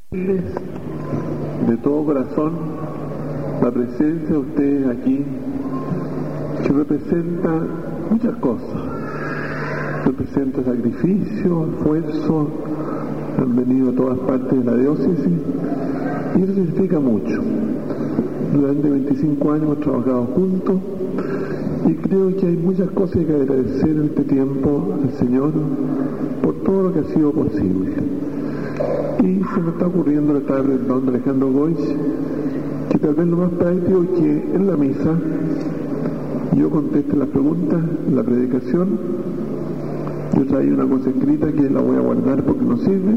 De todo corazón la presencia de ustedes aquí, que representa muchas cosas, representa sacrificio, esfuerzo, han venido a todas partes de la diócesis y eso significa mucho. Durante 25 años hemos trabajado juntos y creo que hay muchas cosas que agradecer en este tiempo al Señor por todo lo que ha sido posible. Y se me está ocurriendo, le estaba preguntando a Alejandro Goich, que tal vez lo más práctico es que en la misa yo conteste las preguntas, la predicación. Yo traí una cosa escrita que la voy a guardar porque no sirve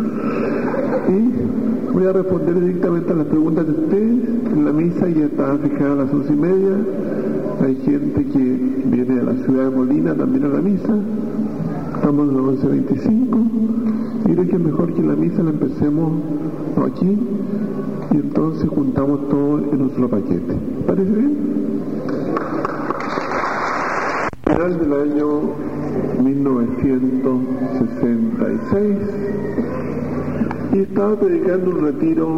y voy a responder directamente a las preguntas de ustedes. En la misa ya está fijada a las 11:30. Hay gente que viene de la ciudad de Molina también a la misa. Estamos a las 11:25 y creo que es mejor que la misa la empecemos aquí y entonces juntamos todo en un solo paquete. ¿Parece bien? Final del año 1966 y estaba predicando un retiro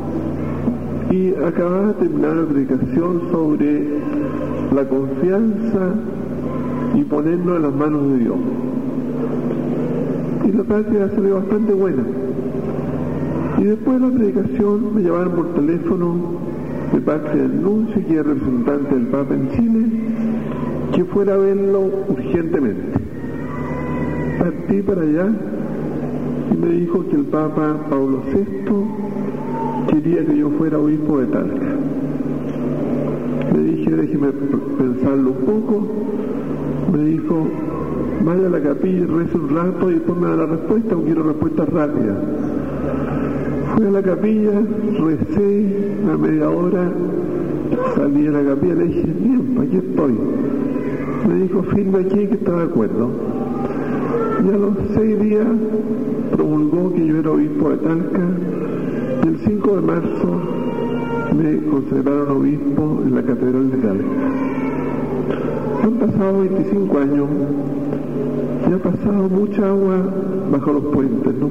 y acababa de terminar la predicación sobre la confianza y ponernos en las manos de Dios. Y la práctica salió bastante buena. Y después de la predicación me llamaron por teléfono de parte del nuncio, que es representante del Papa en Chile, que fuera a verlo urgentemente. Partí para allá y me dijo que el Papa Pablo VI quería que yo fuera obispo de Talca. Le dije, déjeme pensarlo un poco. Me dijo, vaya a la capilla y rece un rato y después me da la respuesta, o quiero respuestas rápidas. Fui a la capilla, recé a media hora, salí de la capilla y le dije, bien, aquí estoy. Me dijo, firma aquí que está de acuerdo. Y a los 6 días promulgó que yo era obispo de Talca y el 5 de marzo me consagraron obispo en la catedral de Talca. Han pasado 25 años y ha pasado mucha agua bajo los puentes, ¿no?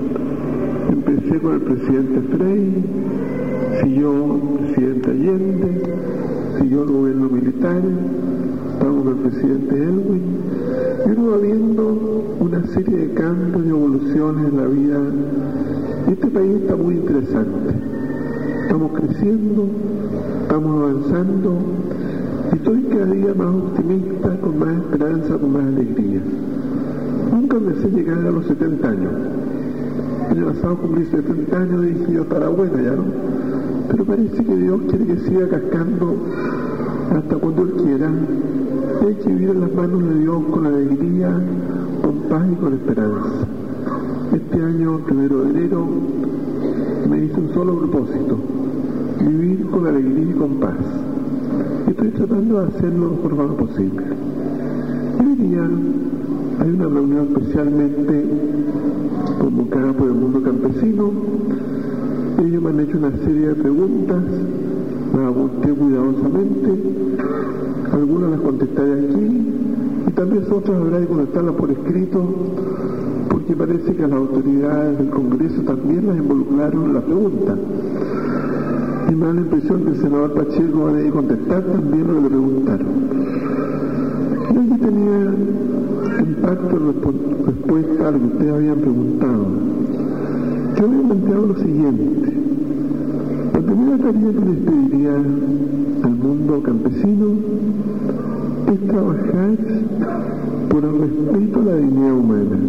Empecé con el presidente Frei, siguió el presidente Allende, siguió el gobierno militar, estamos con el presidente Elwin, y uno va viendo una serie de cambios y evoluciones en la vida. Este país está muy interesante, estamos creciendo, estamos avanzando, y estoy cada día más optimista, con más esperanza, con más alegría. Nunca pensé llegar a los 70 años. El año pasado cumplí 70 años y dije yo, estará buena ya, ¿no? Pero parece que Dios quiere que siga cascando hasta cuando Él quiera. Y hay que vivir en las manos de Dios con alegría, con paz y con esperanza. Este año, 1 de enero, me hice un solo propósito: vivir con alegría y con paz. Y estoy tratando de hacerlo lo mejor lo posible. Hoy día hay una reunión especialmente convocada por el mundo campesino. Ellos me han hecho una serie de preguntas, las apunté cuidadosamente, algunas las contestaré aquí y también otras habrá que contestarlas por escrito, porque parece que las autoridades del Congreso también las involucraron en la pregunta. Y me da la impresión que el senador Pacheco va a tener que contestar también lo que le preguntaron. Yo aquí tenía en parte respuesta a lo que ustedes habían preguntado. Yo había planteado lo siguiente: la primera tarea que les pediría al mundo campesino es trabajar por el respeto a la dignidad humana.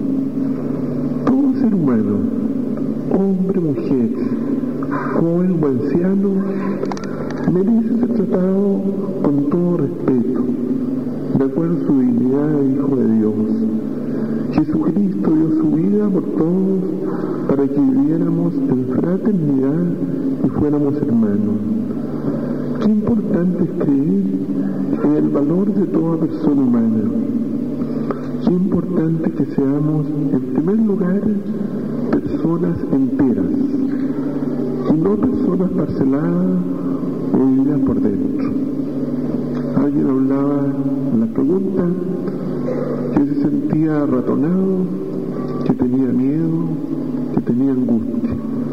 Todo ser humano, hombre, mujer, joven o anciano, merece ser tratado con todo respeto, de acuerdo a su dignidad de Hijo de Dios. Jesucristo dio su vida por todos para que viviéramos en fraternidad y fuéramos hermanos. Qué importante es creer en el valor de toda persona humana. Qué importante que seamos, en primer lugar, personas enteras y no personas parceladas o divididas por dentro. Alguien hablaba en la pregunta que se sentía ratonado, que tenía miedo, que tenía angustia.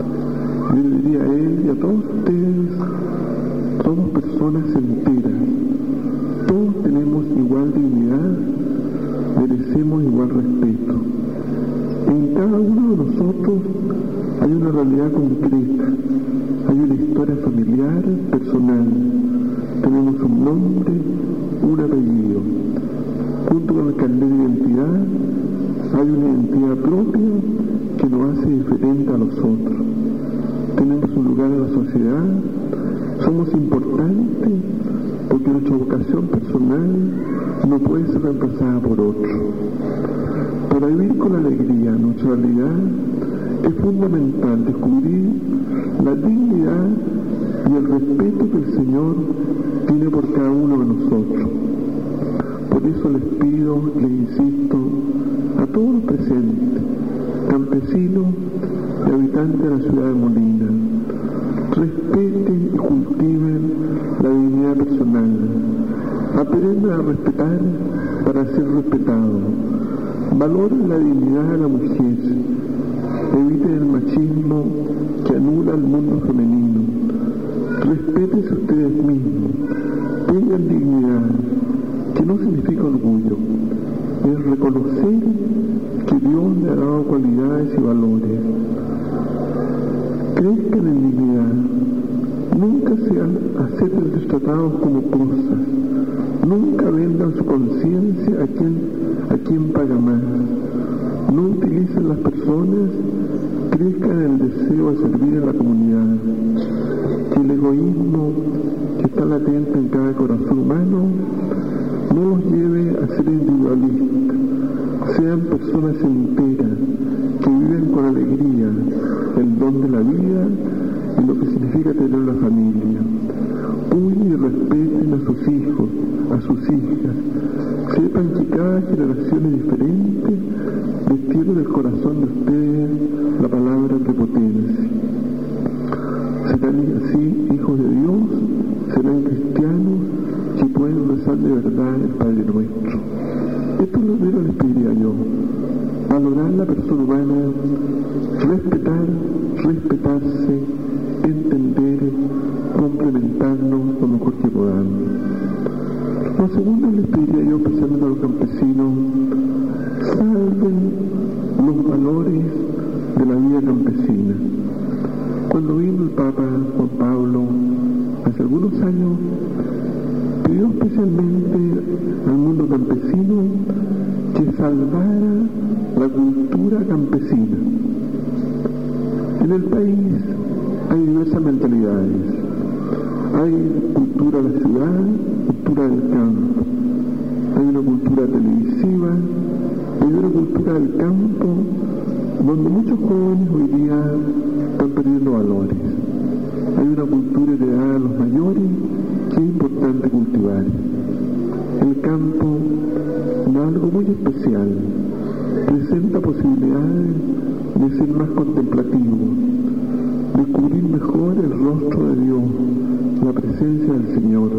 todos ustedes somos personas enteras, todos tenemos igual dignidad, merecemos igual respeto. En cada uno de nosotros hay una realidad concreta, hay una historia familiar, personal, tenemos un nombre, un apellido. Junto con el carnet de identidad hay una identidad propia que nos hace diferente a los otros. Tenemos un lugar en la sociedad, somos importantes porque nuestra vocación personal no puede ser reemplazada por otro. Para vivir con alegría nuestra realidad es fundamental descubrir la dignidad y el respeto que el Señor tiene por cada uno de nosotros. Por eso les pido, les insisto, a todos los presentes, campesinos y habitantes de la ciudad de Molina, respeten y cultiven la dignidad personal, aprendan a respetar para ser respetados, valoren la dignidad de la mujer, eviten el machismo que anula al mundo femenino, respétense ustedes mismos, tengan dignidad, que no significa orgullo, es reconocer que Dios le ha dado cualidades y valores. Crezcan en dignidad, nunca sean acepten ser tratados como cosas, nunca vendan su conciencia a quien paga más, no utilicen las personas, crezcan en el deseo de servir a la comunidad, que el egoísmo que está latente en cada corazón humano no los lleve a ser individualistas, sean personas enteras que viven con alegría el don de la vida y lo que significa tener una familia. Cuiden y respeten a sus hijos, a sus hijas. Sepan que cada generación es diferente, destierren del corazón de ustedes la palabra prepotencia. Serán así hijos de Dios, serán cristianos que pueden rezar de verdad el Padre Nuestro. Esto es lo que les pediría yo: valorar la persona humana, respetar, respetarse, entender, complementarnos lo mejor que podamos. Lo segundo les pediría yo, especialmente a los campesinos, salven los valores de la vida campesina. Cuando vino el Papa Juan Pablo hace algunos años, pidió especialmente al mundo campesino que salvara la cultura campesina. En el país hay diversas mentalidades. Hay cultura de la ciudad, cultura del campo. Hay una cultura televisiva, hay una cultura del campo, donde muchos jóvenes hoy día están perdiendo valores. Hay una cultura heredada a los mayores que es importante cultivar. El campo da algo muy especial, presenta posibilidades de ser más contemplativo, descubrir mejor el rostro de Dios, la presencia del Señor.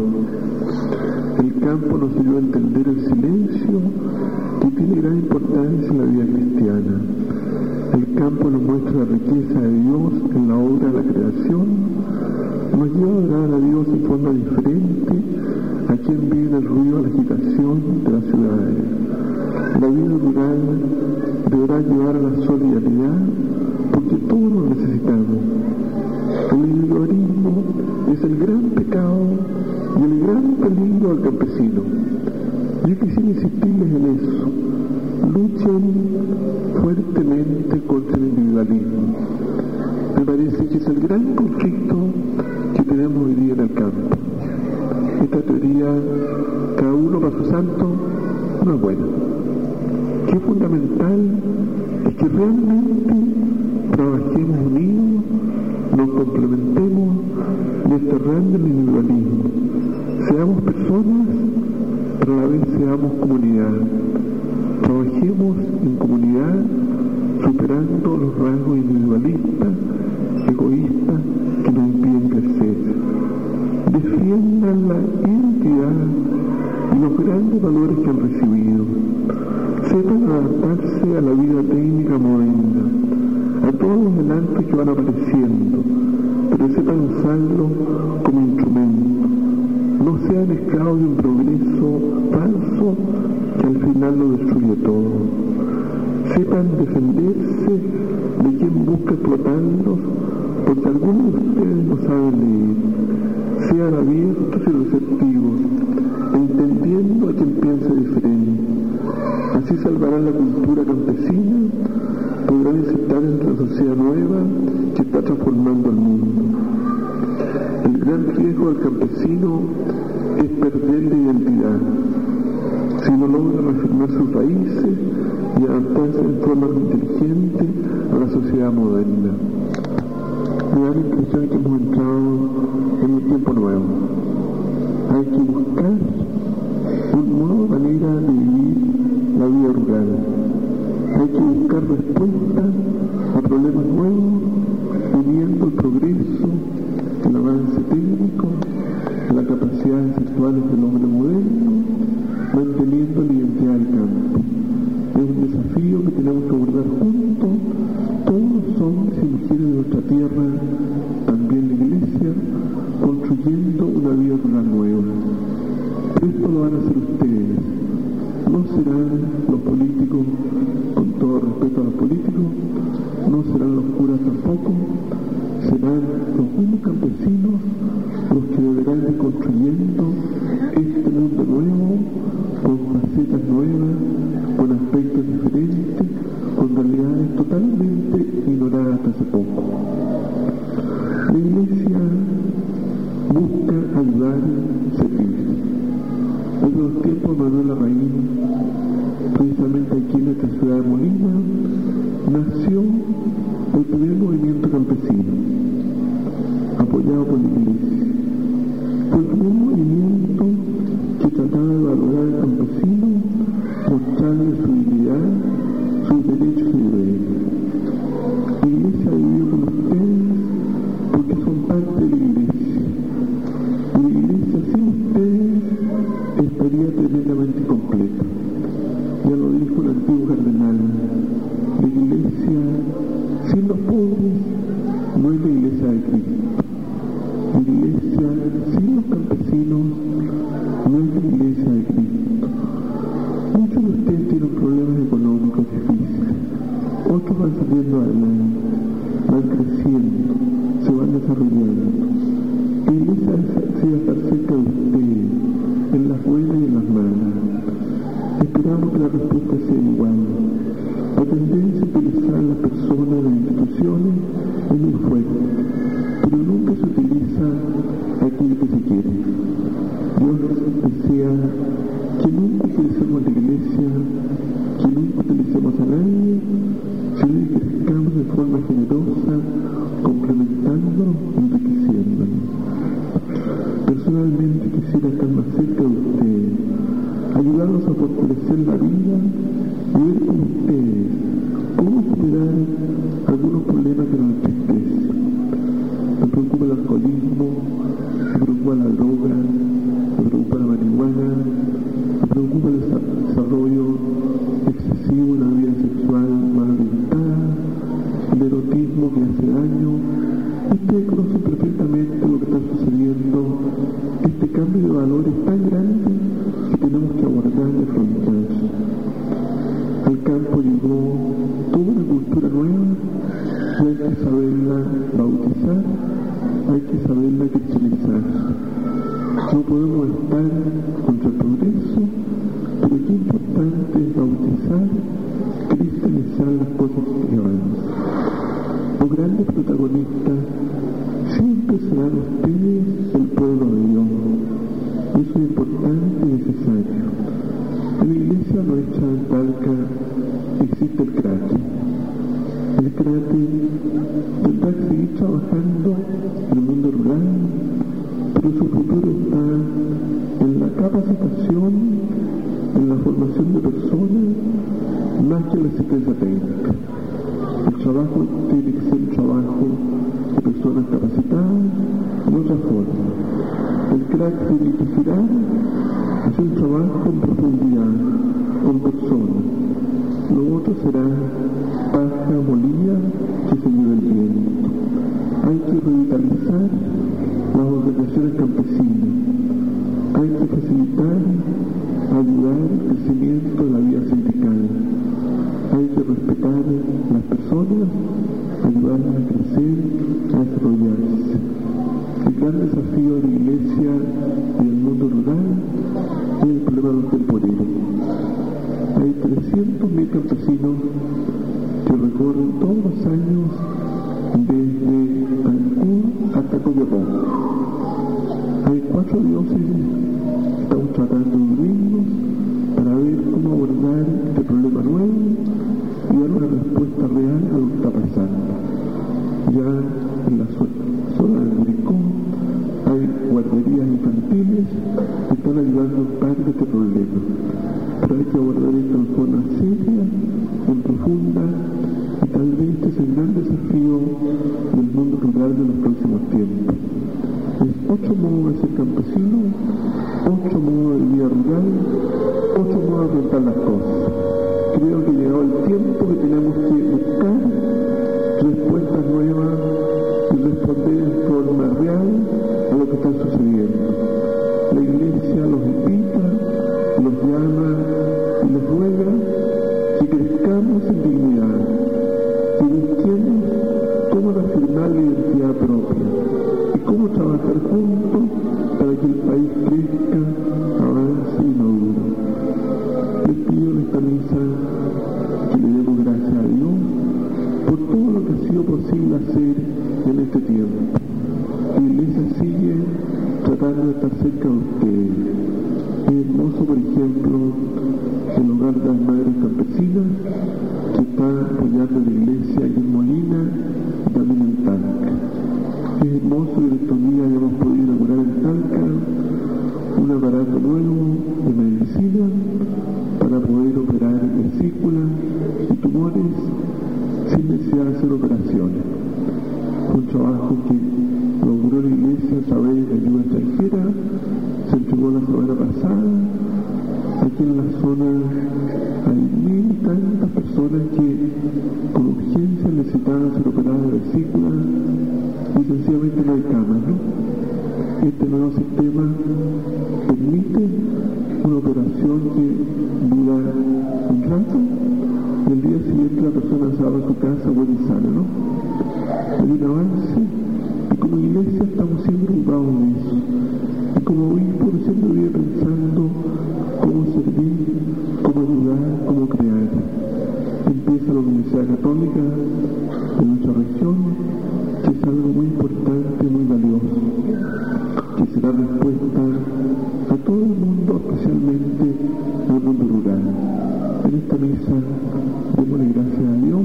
El campo nos ayuda a entender el silencio que tiene gran importancia en la vida cristiana. El campo nos muestra la riqueza de Dios en la obra de la creación, nos lleva a adorar a Dios en forma diferente a quien vive en el ruido de la agitación de las ciudades. La vida rural deberá llevar a la solidaridad porque todos lo necesitamos. El individualismo es el gran pecado y el gran peligro del campesino. Yo quisiera insistirles en eso. Luchen fuertemente contra el individualismo. Me parece que es el gran conflicto que tenemos hoy día en el campo. Esta teoría, cada uno para su santo, no es buena. Qué fundamental es que realmente trabajemos unidos, nos complementemos, desterrando el individualismo. Seamos personas, pero a la vez seamos comunidad. Trabajemos en comunidad, superando los rasgos individualistas, egoístas, que nos impiden crecer. Defiendan la identidad y los grandes valores que han recibido. Sepan adaptarse a la vida técnica moderna, a todos los adelantos que van apareciendo, pero sepan usarlo como instrumento. No sean esclavos de un progreso falso que al final lo destruye todo. Sepan defenderse de quien busca explotarlos, porque algunos de ustedes no saben leer. Sean abiertos y receptivos, entendiendo a quien piensa diferente. Así salvarán la cultura campesina, podrán insertar en la sociedad nueva que está transformando el mundo. El gran riesgo del campesino es perder la identidad, si no logra reafirmar sus raíces y adaptarse en forma inteligente a la sociedad moderna. Me da la impresión que hemos entrado en un tiempo nuevo. Hay que buscar una nueva manera de vivir la vida rural. Hay que buscar respuestas a problemas nuevos, uniendo el progreso, el avance técnico, las capacidades sexuales del hombre moderno, manteniendo la identidad del campo. Es un desafío que tenemos que abordar juntos, todos los hombres y mujeres de nuestra tierra, también la Iglesia, construyendo una vida rural nueva. Pero esto lo van a hacer ustedes. No serán los políticos, con todo respeto a los políticos, no serán los curas tampoco, serán los mismos campesinos los que deberán ir construyendo este mundo nuevo, con facetas nuevas, con aspectos diferentes, con realidades totalmente ignoradas hasta hace poco. La Iglesia busca ayudar y servir. Desde los tiempos de Manuel Larraín, precisamente aquí en esta ciudad de Molina, nació el primer movimiento campesino, apoyado por la Iglesia. Fue el primer movimiento que trataba de valorar al campesino, mostrarle su dignidad, sus derechos y deberes. La Iglesia vivió con ustedes porque son parte de la Iglesia. Y la Iglesia sin ustedes estaría tremendamente incompleta. Ya lo dijo el antiguo cardenal, la Iglesia sin los pobres no es la Iglesia de Cristo. La Iglesia sin los campesinos no es la Iglesia de Cristo. Muchos de ustedes tienen problemas económicos difíciles, otros van saliendo adelante, van creciendo, se van desarrollando. La Iglesia desea estar cerca de ustedes, en las buenas y en las malas. Esperamos que la respuesta sea igual. La tendencia a utilizar a las personas y las instituciones es muy fuerte, pero nunca se utiliza aquello que se quiere. Dios desea que nunca utilicemos la Iglesia, que nunca utilicemos a nadie, sino que crezcamos de forma generosa, complementándonos y enriqueciéndonos. Personalmente quisiera estar más cerca de ustedes, ayudarlos a fortalecer la vida y ver con ustedes cómo superar algunos problemas que nos entristecen. Me preocupa el alcoholismo, me preocupa la droga, me preocupa la marihuana, me preocupa el desarrollo excesivo de la vida sexual mal orientada, el erotismo que hace daño. Ustedes conocen perfectamente lo que está sucediendo, este cambio de valores tan grande que tenemos que abordar y afrontar. Al campo llegó toda una cultura nueva y hay que saberla bautizar, hay que saberla cristianizar. No podemos estar contra el progreso, pero qué importante es bautizar, cristianizar las cosas que avanzan. Los grandes protagonistas siempre serán ustedes, el pueblo de Dios. Eso es importante y necesario. En la Iglesia nuestra en Talca existe el CRATE. El CRATE tendrá que seguir trabajando en el mundo rural, pero su futuro está en la capacitación, en la formación de personas, más que en la asistencia técnica. El trabajo tiene que ser un trabajo de personas capacitadas en otra forma. El CRAT se dirigirá a hacer un trabajo en profundidad, con personas. Lo otro será paja molida que se lleve el viento. Hay que revitalizar ayudar a las personas, ayudarlas a crecer, a desarrollarse. El gran desafío de la iglesia y del mundo rural es el problema de los temporeros. Hay 300.000 campesinos que recorren todos los años desde Cancún hasta Coyotón. Hay 4 diócesis que estamos tratando de unirnos para ver cómo abordar este problema nuevo y dar una respuesta real a lo que está pasando. Ya en la zona de Curicó hay guarderías infantiles que están ayudando en parte a este problema. Pero hay que abordar esto en forma seria, en profunda, y tal vez este es el gran desafío del mundo rural de los próximos tiempos. Es 8 modos de ser campesino, 8 modos de vida rural, 8 modos de enfrentar las cosas. Creo que llegado el tiempo que tenemos que buscar respuestas nuevas y responder en forma real a lo que está sucediendo. La iglesia los invita, los llama y les ruega que crezcamos en dignidad, que busquemos cómo afirmar la identidad propia y cómo trabajar juntos para que el país crezca, avance y madure. Les pido en esta misa que le demos gracias a Dios por todo lo que ha sido posible hacer en este tiempo. La iglesia sigue tratando de estar cerca de ustedes. Es hermoso, por ejemplo, el hogar de las madres campesinas que está apoyando la iglesia aquí en Molina y también en Talca. Es hermoso que estos días hayamos podido inaugurar en Talca un aparato nuevo de medicina para poder operar vesículas y tumores sin necesidad de hacer operaciones. Un trabajo que logró la iglesia a través de ayuda extranjera, se entregó la semana pasada. Aquí en la zona hay 1.000 y tantas personas que con urgencia necesitaban ser operadas de vesículas y sencillamente no hay camas, ¿no? Este nuevo sistema permite una operación que dura un rato y el día siguiente la persona se va a su casa buena y sana, ¿no? Hay un avance y como iglesia estamos siempre ocupados en eso. Y como obispo siempre vive pensando cómo servir, cómo ayudar, cómo crear. Empieza la Universidad Católica de nuestra región, que es algo muy importante, muy valioso, que será respuesta a todo el mundo, especialmente al mundo rural. En esta misa, démosle gracias a Dios,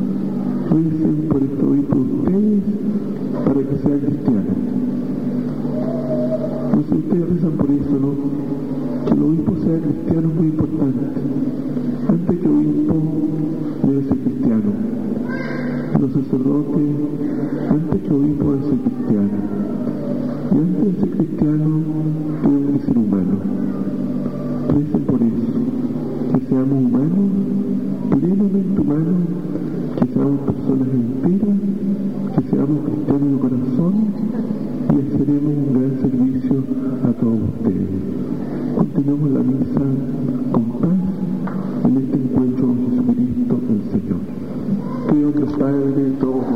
recen por este obispo de ustedes, para que sea cristiano. No sé, ustedes rezan por eso, ¿no? Que el obispo sea cristiano es muy importante. Antes que obispo debe ser cristiano. Los sacerdotes, antes que obispo debe ser cristiano. Y antes de ser cristiano, tenemos que ser humanos. Recen por eso. Que seamos humanos, plenamente humanos, que seamos personas enteras, que seamos cristianos de corazón y haceremos un gran servicio a todos ustedes. Continuemos la misa con paz en este encuentro con Jesucristo el Señor. Creo que el Padre todo